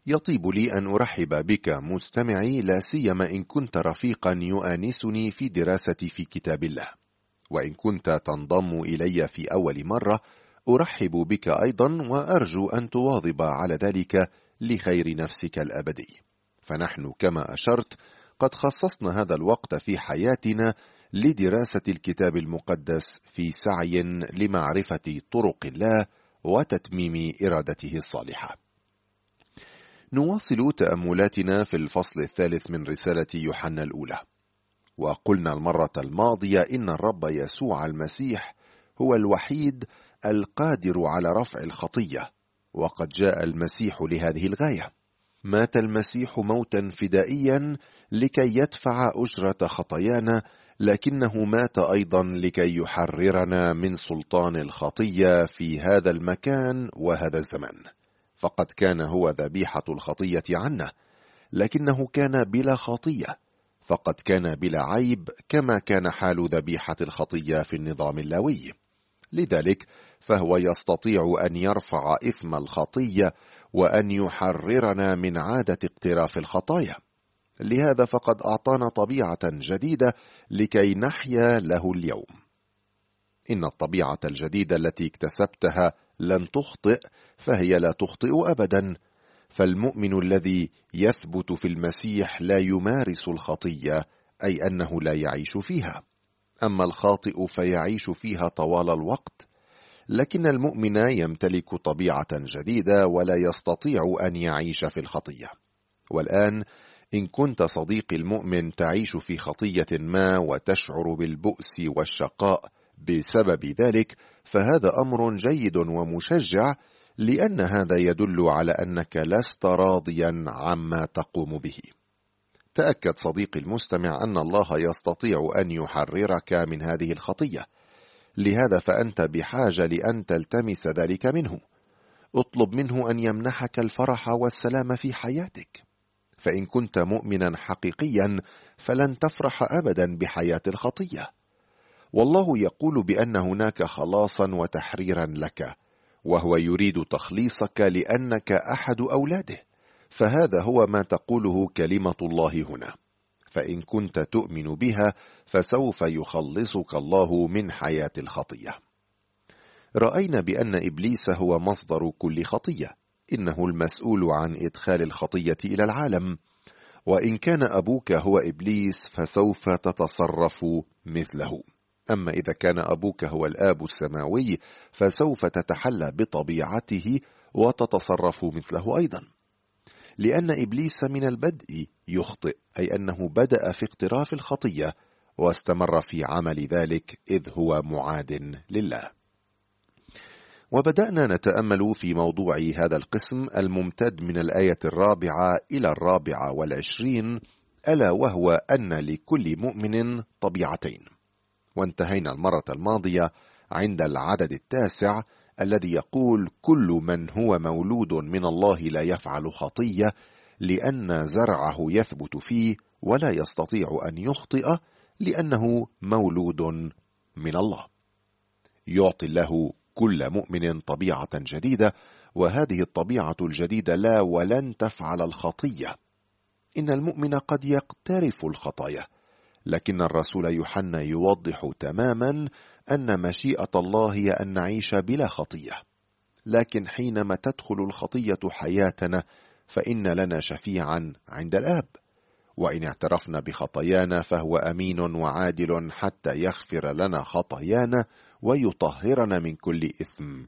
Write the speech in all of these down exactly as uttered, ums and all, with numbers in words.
يطيب لي أن أرحب بك مستمعي، لا سيما إن كنت رفيقا يؤانسني في دراستي في كتاب الله. وإن كنت تنضم إلي في أول مرة أرحب بك أيضا، وأرجو أن تواظب على ذلك لخير نفسك الأبدي. فنحن كما أشرت قد خصصنا هذا الوقت في حياتنا لدراسة الكتاب المقدس في سعي لمعرفة طرق الله وتتميم إرادته الصالحة. نواصل تأملاتنا في الفصل الثالث من رسالة يوحنا الأولى، وقلنا المرة الماضية إن الرب يسوع المسيح هو الوحيد القادر على رفع الخطية، وقد جاء المسيح لهذه الغاية. مات المسيح موتا فدائيا لكي يدفع أجرة خطايانا، لكنه مات أيضا لكي يحررنا من سلطان الخطية في هذا المكان وهذا الزمان. فقد كان هو ذبيحة الخطية عنا، لكنه كان بلا خطية، فقد كان بلا عيب، كما كان حال ذبيحة الخطية في النظام اللاوي. لذلك فهو يستطيع أن يرفع إثم الخطية وأن يحررنا من عادة اقتراف الخطايا. لهذا فقد أعطانا طبيعة جديدة لكي نحيا له اليوم. إن الطبيعة الجديدة التي اكتسبتها لن تخطئ، فهي لا تخطئ أبدا. فالمؤمن الذي يثبت في المسيح لا يمارس الخطية، أي أنه لا يعيش فيها. أما الخاطئ فيعيش فيها طوال الوقت. لكن المؤمن يمتلك طبيعة جديدة ولا يستطيع أن يعيش في الخطية. والآن إن كنت صديقي المؤمن تعيش في خطية ما وتشعر بالبؤس والشقاء بسبب ذلك، فهذا أمر جيد ومشجع، لأن هذا يدل على أنك لست راضيا عما تقوم به. تأكد صديقي المستمع أن الله يستطيع أن يحررك من هذه الخطية، لهذا فأنت بحاجة لأن تلتمس ذلك منه. اطلب منه أن يمنحك الفرح والسلام في حياتك. فإن كنت مؤمنا حقيقيا فلن تفرح أبدا بحياة الخطية. والله يقول بأن هناك خلاصا وتحريرا لك، وهو يريد تخليصك لأنك أحد أولاده. فهذا هو ما تقوله كلمة الله هنا. فإن كنت تؤمن بها فسوف يخلصك الله من حياة الخطية. رأينا بأن إبليس هو مصدر كل خطية. إنه المسؤول عن إدخال الخطية إلى العالم. وإن كان أبوك هو إبليس فسوف تتصرف مثله. أما إذا كان أبوك هو الآب السماوي فسوف تتحلى بطبيعته وتتصرف مثله أيضا. لأن إبليس من البدء يخطئ، أي أنه بدأ في اقتراف الخطية واستمر في عمل ذلك إذ هو معاد لله. وبدأنا نتأمل في موضوع هذا القسم الممتد من الآية الرابعة إلى الرابعة والعشرين، ألا وهو أن لكل مؤمن طبيعتين. وانتهينا المرة الماضية عند العدد التاسع الذي يقول: كل من هو مولود من الله لا يفعل خطية، لأن زرعه يثبت فيه ولا يستطيع أن يخطئ، لأنه مولود من الله. يعطي الله كل مؤمن طبيعة جديدة، وهذه الطبيعة الجديدة لا ولن تفعل الخطية. إن المؤمن قد يقترف الخطايا، لكن الرسول يوحنا يوضح تماما أن مشيئة الله هي أن نعيش بلا خطية. لكن حينما تدخل الخطية حياتنا فإن لنا شفيعا عند الآب، وإن اعترفنا بخطايانا فهو أمين وعادل حتى يغفر لنا خطايانا ويطهرنا من كل إثم.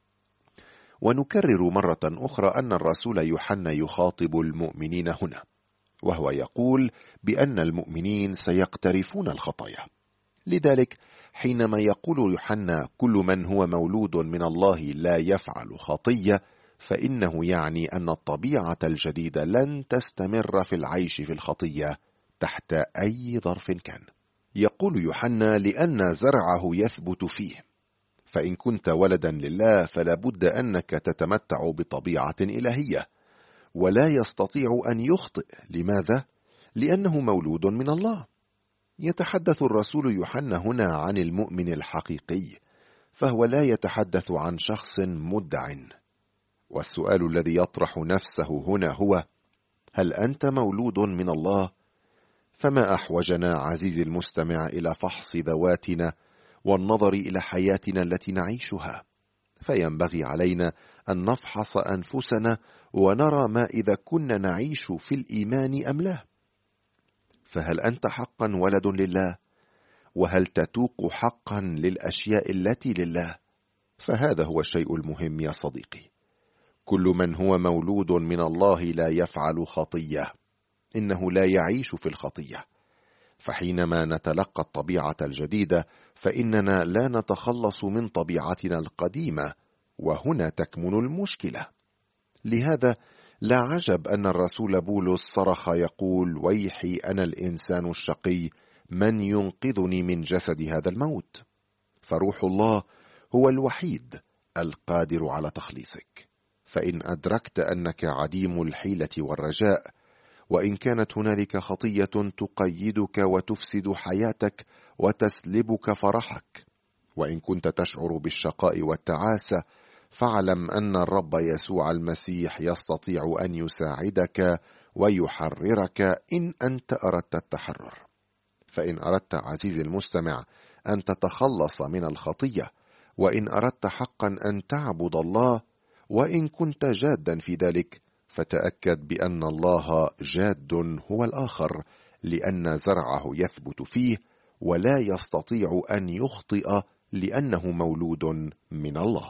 ونكرر مرة أخرى أن الرسول يوحنا يخاطب المؤمنين هنا، وهو يقول بأن المؤمنين سيقترفون الخطايا. لذلك حينما يقول يوحنا كل من هو مولود من الله لا يفعل خطية، فإنه يعني أن الطبيعة الجديدة لن تستمر في العيش في الخطية تحت أي ظرف كان. يقول يوحنا: لأن زرعه يثبت فيه. فإن كنت ولدا لله فلا بد أنك تتمتع بطبيعة إلهية، ولا يستطيع أن يخطئ. لماذا؟ لأنه مولود من الله. يتحدث الرسول يوحنا هنا عن المؤمن الحقيقي، فهو لا يتحدث عن شخص مدع. والسؤال الذي يطرح نفسه هنا هو: هل أنت مولود من الله؟ فما أحوجنا عزيزي المستمع إلى فحص ذواتنا والنظر إلى حياتنا التي نعيشها، فينبغي علينا أن نفحص أنفسنا ونرى ما إذا كنا نعيش في الإيمان أم لا. فهل أنت حقا ولد لله؟ وهل تتوق حقا للأشياء التي لله؟ فهذا هو الشيء المهم يا صديقي. كل من هو مولود من الله لا يفعل خطية، إنه لا يعيش في الخطية. فحينما نتلقى الطبيعة الجديدة فإننا لا نتخلص من طبيعتنا القديمة، وهنا تكمن المشكلة. لهذا لا عجب أن الرسول بولس صرخ يقول: ويحي أنا الإنسان الشقي، من ينقذني من جسد هذا الموت؟ فروح الله هو الوحيد القادر على تخليصك. فإن أدركت أنك عديم الحيلة والرجاء، وإن كانت هنالك خطية تقيدك وتفسد حياتك وتسلبك فرحك، وإن كنت تشعر بالشقاء والتعاسة، فاعلم أن الرب يسوع المسيح يستطيع أن يساعدك ويحررك إن أنت أردت التحرر. فإن أردت عزيزي المستمع أن تتخلص من الخطية، وإن أردت حقا أن تعبد الله، وإن كنت جادا في ذلك، فتأكد بأن الله جاد هو الآخر، لأن زرعه يثبت فيه ولا يستطيع أن يخطئ لأنه مولود من الله.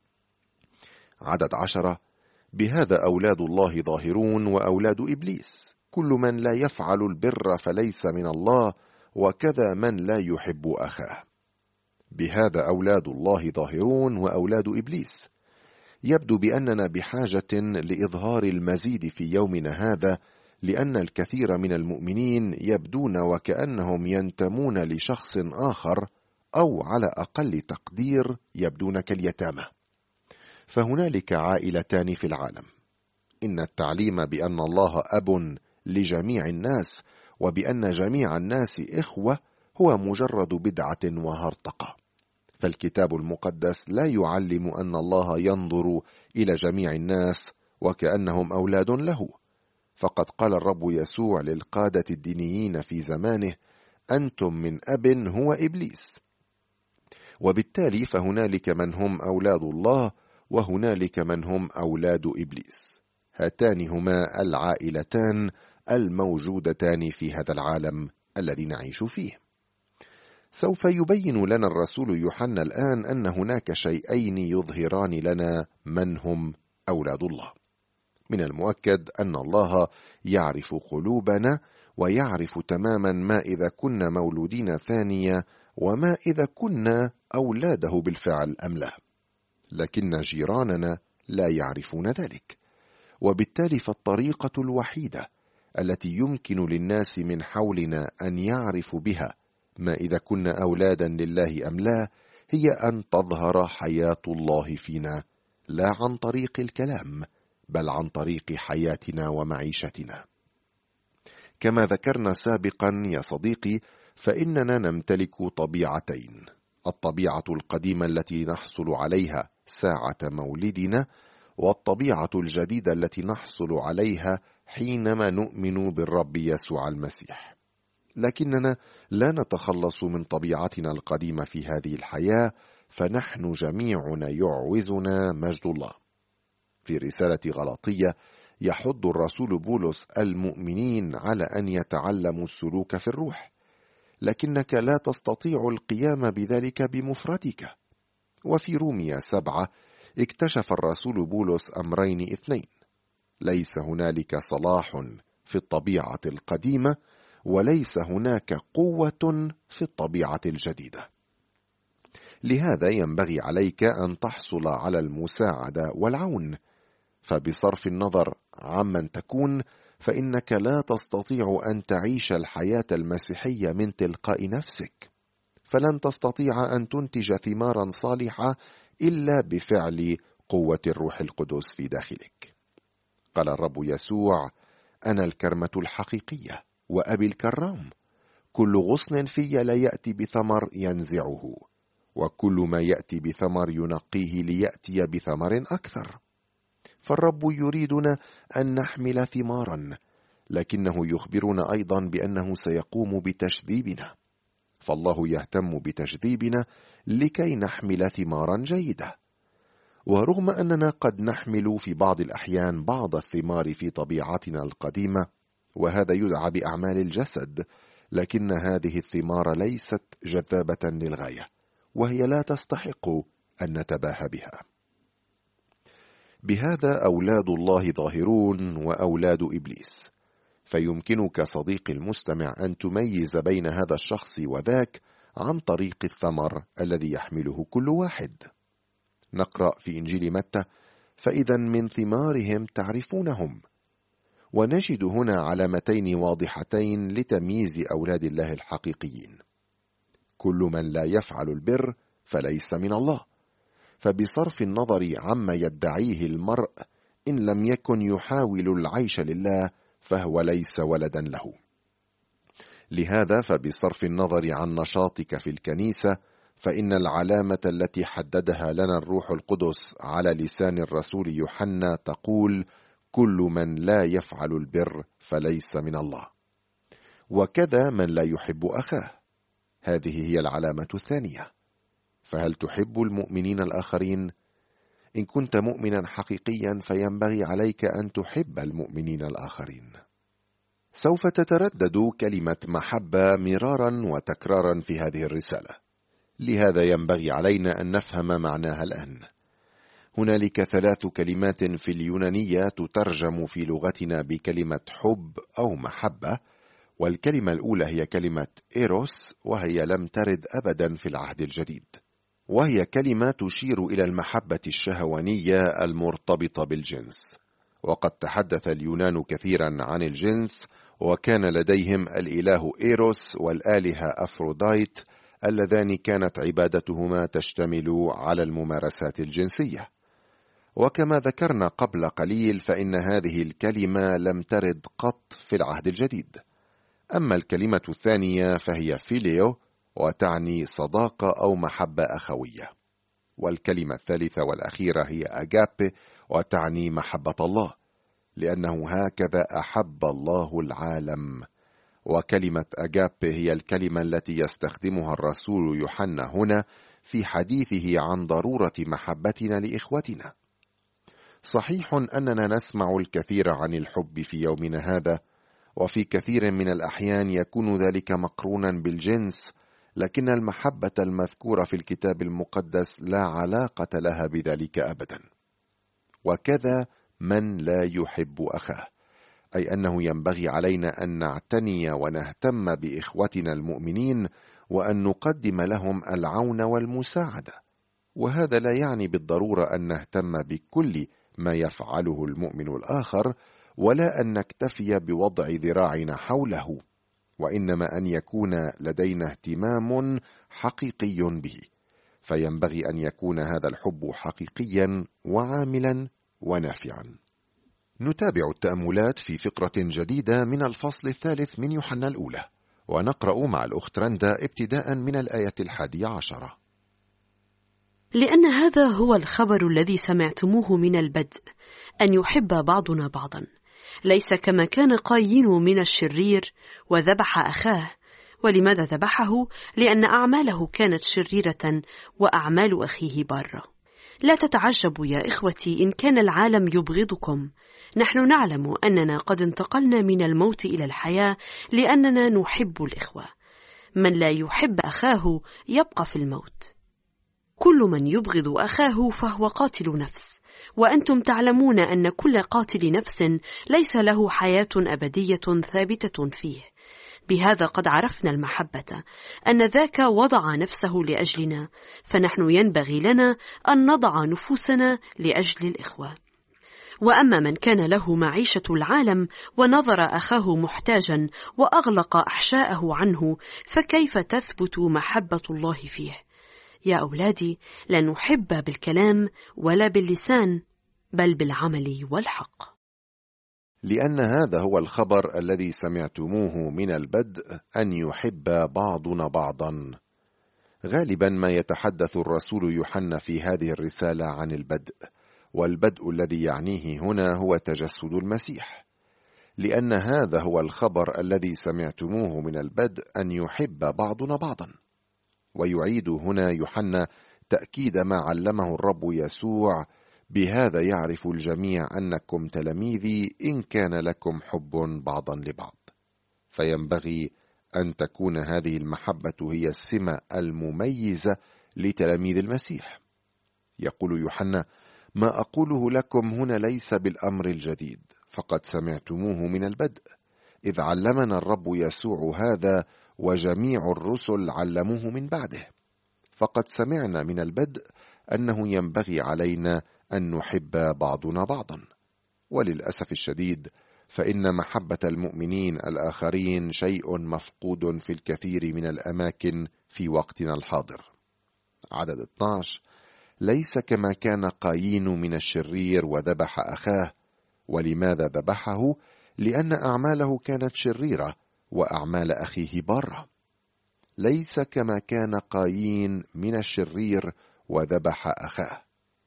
عدد عشرة: بهذا أولاد الله ظاهرون وأولاد إبليس، كل من لا يفعل البر فليس من الله، وكذا من لا يحب أخاه. بهذا أولاد الله ظاهرون وأولاد إبليس. يبدو بأننا بحاجة لإظهار المزيد في يومنا هذا، لأن الكثير من المؤمنين يبدون وكأنهم ينتمون لشخص آخر، أو على أقل تقدير يبدون كاليتامى. فهنالك عائلتان في العالم. إن التعليم بأن الله أب لجميع الناس وبأن جميع الناس إخوة هو مجرد بدعة وهرطقة. فالكتاب المقدس لا يعلم أن الله ينظر إلى جميع الناس وكأنهم أولاد له. فقد قال الرب يسوع للقادة الدينيين في زمانه: أنتم من أب هو إبليس. وبالتالي فهنالك من هم أولاد الله وهنالك من هم أولاد إبليس. هاتان هما العائلتان الموجودتان في هذا العالم الذي نعيش فيه. سوف يبين لنا الرسول يوحنا الآن أن هناك شيئين يظهران لنا من هم أولاد الله. من المؤكد أن الله يعرف قلوبنا، ويعرف تماما ما إذا كنا مولودين ثانية وما إذا كنا أولاده بالفعل أم لا. لكن جيراننا لا يعرفون ذلك، وبالتالي فالطريقة الوحيدة التي يمكن للناس من حولنا أن يعرفوا بها ما إذا كنا أولادا لله أم لا هي أن تظهر حياة الله فينا، لا عن طريق الكلام بل عن طريق حياتنا ومعيشتنا. كما ذكرنا سابقا يا صديقي، فإننا نمتلك طبيعتين: الطبيعة القديمة التي نحصل عليها ساعة مولدنا، والطبيعة الجديدة التي نحصل عليها حينما نؤمن بالرب يسوع المسيح. لكننا لا نتخلص من طبيعتنا القديمة في هذه الحياة، فنحن جميعنا يعوزنا مجد الله. في رسالة غلاطية يحض الرسول بولس المؤمنين على أن يتعلموا السلوك في الروح، لكنك لا تستطيع القيام بذلك بمفردك. وفي رومية سبعة اكتشف الرسول بولس أمرين اثنين: ليس هنالك صلاح في الطبيعة القديمة، وليس هناك قوة في الطبيعة الجديدة. لهذا ينبغي عليك أن تحصل على المساعدة والعون، فبصرف النظر عمن تكون، فإنك لا تستطيع أن تعيش الحياة المسيحية من تلقاء نفسك، فلن تستطيع أن تنتج ثمارا صالحة إلا بفعل قوة الروح القدس في داخلك. قال الرب يسوع: أنا الكرمة الحقيقية وأبي الكرام، كل غصن في لا يأتي بثمر ينزعه، وكل ما يأتي بثمر ينقيه ليأتي بثمر أكثر. فالرب يريدنا أن نحمل ثمارا، لكنه يخبرنا أيضا بأنه سيقوم بتشذيبنا، فالله يهتم بتشذيبنا لكي نحمل ثمارا جيدة. ورغم أننا قد نحمل في بعض الأحيان بعض الثمار في طبيعتنا القديمة، وهذا يدعى بأعمال الجسد، لكن هذه الثمار ليست جذابة للغاية، وهي لا تستحق أن نتباهى بها. بهذا أولاد الله ظاهرون وأولاد إبليس، فيمكنك صديقي المستمع أن تميز بين هذا الشخص وذاك عن طريق الثمر الذي يحمله كل واحد. نقرأ في إنجيل متى: فإذا من ثمارهم تعرفونهم. ونجد هنا علامتين واضحتين لتمييز أولاد الله الحقيقيين: كل من لا يفعل البر فليس من الله. فبصرف النظر عما يدعيه المرء، إن لم يكن يحاول العيش لله فهو ليس ولدا له. لهذا فبصرف النظر عن نشاطك في الكنيسة، فإن العلامة التي حددها لنا الروح القدس على لسان الرسول يوحنا تقول: كل من لا يفعل البر فليس من الله. وكذا من لا يحب أخاه. هذه هي العلامة الثانية. فهل تحب المؤمنين الآخرين؟ إن كنت مؤمنا حقيقيا فينبغي عليك أن تحب المؤمنين الآخرين. سوف تتردد كلمة محبة مرارا وتكرارا في هذه الرسالة، لهذا ينبغي علينا أن نفهم معناها الآن. هنالك ثلاث كلمات في اليونانية تترجم في لغتنا بكلمة حب أو محبة، والكلمة الأولى هي كلمة إيروس، وهي لم ترد أبدا في العهد الجديد، وهي كلمة تشير إلى المحبة الشهوانية المرتبطة بالجنس. وقد تحدث اليونان كثيرا عن الجنس، وكان لديهم الإله إيروس والآلهة أفروديت اللذان كانت عبادتهما تشتمل على الممارسات الجنسية. وكما ذكرنا قبل قليل فإن هذه الكلمة لم ترد قط في العهد الجديد. أما الكلمة الثانية فهي فيليو، وتعني صداقة أو محبة أخوية. والكلمة الثالثة والأخيرة هي أجابي، وتعني محبة الله، لأنه هكذا أحب الله العالم. وكلمة أجابي هي الكلمة التي يستخدمها الرسول يوحنا هنا في حديثه عن ضرورة محبتنا لإخوتنا. صحيح أننا نسمع الكثير عن الحب في يومنا هذا، وفي كثير من الأحيان يكون ذلك مقرونا بالجنس، لكن المحبة المذكورة في الكتاب المقدس لا علاقة لها بذلك أبدا. وكذا من لا يحب أخاه، أي أنه ينبغي علينا أن نعتني ونهتم بإخوتنا المؤمنين، وأن نقدم لهم العون والمساعدة. وهذا لا يعني بالضرورة أن نهتم بكل ما يفعله المؤمن الآخر، ولا أن نكتفي بوضع ذراعنا حوله، وإنما أن يكون لدينا اهتمام حقيقي به. فينبغي أن يكون هذا الحب حقيقيا وعاملا ونافعا. نتابع التأملات في فقرة جديدة من الفصل الثالث من يوحنا الأولى، ونقرأ مع الأخت رندا ابتداء من الآية الحادية عشرة. لأن هذا هو الخبر الذي سمعتموه من البدء، أن يحب بعضنا بعضا، ليس كما كان قايين من الشرير وذبح أخاه. ولماذا ذبحه؟ لأن أعماله كانت شريرة وأعمال أخيه بارة. لا تتعجبوا يا إخوتي إن كان العالم يبغضكم. نحن نعلم أننا قد انتقلنا من الموت إلى الحياة لأننا نحب الإخوة. من لا يحب أخاه يبقى في الموت. كل من يبغض أخاه فهو قاتل نفس، وأنتم تعلمون أن كل قاتل نفس ليس له حياة أبدية ثابتة فيه. بهذا قد عرفنا المحبة، أن ذاك وضع نفسه لأجلنا، فنحن ينبغي لنا أن نضع نفوسنا لأجل الإخوة. وأما من كان له معيشة العالم ونظر أخاه محتاجا وأغلق أحشاءه عنه، فكيف تثبت محبة الله فيه؟ يا أولادي، لا نحب بالكلام ولا باللسان، بل بالعمل والحق. لأن هذا هو الخبر الذي سمعتموه من البدء، أن يحب بعضنا بعضا. غالبا ما يتحدث الرسول يوحنا في هذه الرسالة عن البدء، والبدء الذي يعنيه هنا هو تجسد المسيح، لأن هذا هو الخبر الذي سمعتموه من البدء، أن يحب بعضنا بعضا. ويعيد هنا يوحنا تأكيد ما علمه الرب يسوع: بهذا يعرف الجميع أنكم تلاميذي إن كان لكم حب بعضا لبعض. فينبغي أن تكون هذه المحبة هي السمة المميزة لتلاميذ المسيح. يقول يوحنا: ما أقوله لكم هنا ليس بالأمر الجديد، فقد سمعتموه من البدء، إذ علمنا الرب يسوع هذا وجميع الرسل علموه من بعده. فقد سمعنا من البدء أنه ينبغي علينا أن نحب بعضنا بعضا. وللأسف الشديد فإن محبة المؤمنين الآخرين شيء مفقود في الكثير من الأماكن في وقتنا الحاضر. عدد اثني عشر: ليس كما كان قايين من الشرير وذبح أخاه. ولماذا ذبحه؟ لأن أعماله كانت شريرة وأعمال أخيه بارة. ليس كما كان قايين من الشرير وذبح أخاه.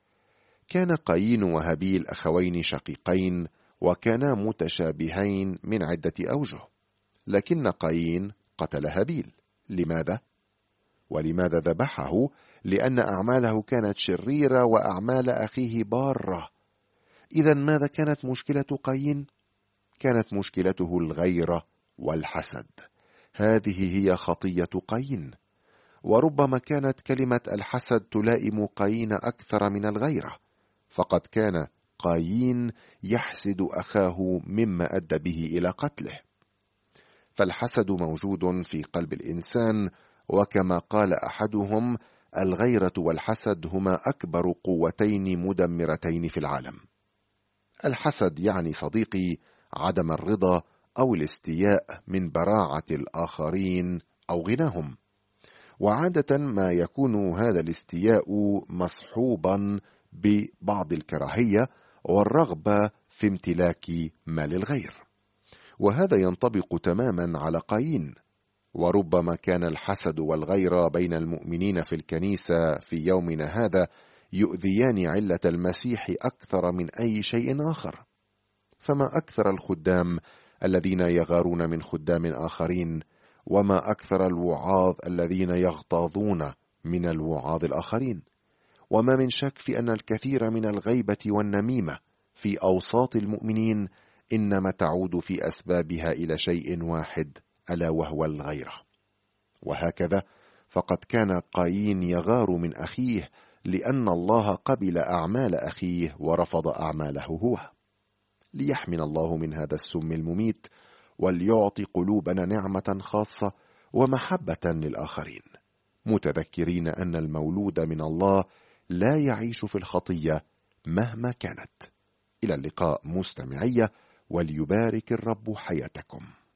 كان قايين وهابيل أخوين شقيقين، وكانا متشابهين من عدة أوجه، لكن قايين قتل هابيل. لماذا؟ ولماذا ذبحه؟ لأن أعماله كانت شريرة وأعمال أخيه بارة. إذن ماذا كانت مشكلة قايين؟ كانت مشكلته الغيرة والحسد. هذه هي خطية قايين. وربما كانت كلمة الحسد تلائم قايين أكثر من الغيرة، فقد كان قايين يحسد أخاه مما أدى به إلى قتله. فالحسد موجود في قلب الإنسان، وكما قال أحدهم: الغيرة والحسد هما أكبر قوتين مدمرتين في العالم. الحسد يعني صديقي عدم الرضا أو الاستياء من براعة الآخرين أو غناهم، وعادة ما يكون هذا الاستياء مصحوبا ببعض الكراهية والرغبة في امتلاك مال الغير، وهذا ينطبق تماما على قايين. وربما كان الحسد والغيرة بين المؤمنين في الكنيسة في يومنا هذا يؤذيان علة المسيح أكثر من أي شيء آخر. فما أكثر الخدام الذين يغارون من خدام آخرين، وما أكثر الوعاظ الذين يغتاظون من الوعاظ الآخرين. وما من شك في أن الكثير من الغيبة والنميمة في أوساط المؤمنين إنما تعود في أسبابها إلى شيء واحد، ألا وهو الغيرة. وهكذا فقد كان قايين يغار من أخيه لأن الله قبل أعمال أخيه ورفض أعماله هو. ليحمنا الله من هذا السم المميت، وليعطي قلوبنا نعمة خاصة ومحبة للآخرين، متذكرين أن المولود من الله لا يعيش في الخطية مهما كانت. إلى اللقاء مستمعية، وليبارك الرب حياتكم.